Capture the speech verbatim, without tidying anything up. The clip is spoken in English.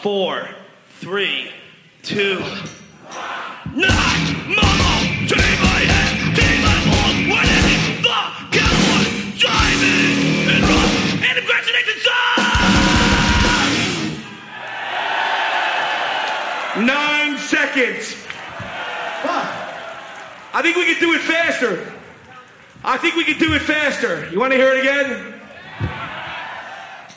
four, three, two, nine, mama, take my hand, take my balls, what is it? The cowboy, driving and run, and congratulations, son! Nine seconds. I think we can do it faster. I think we can do it faster. You want to hear it again?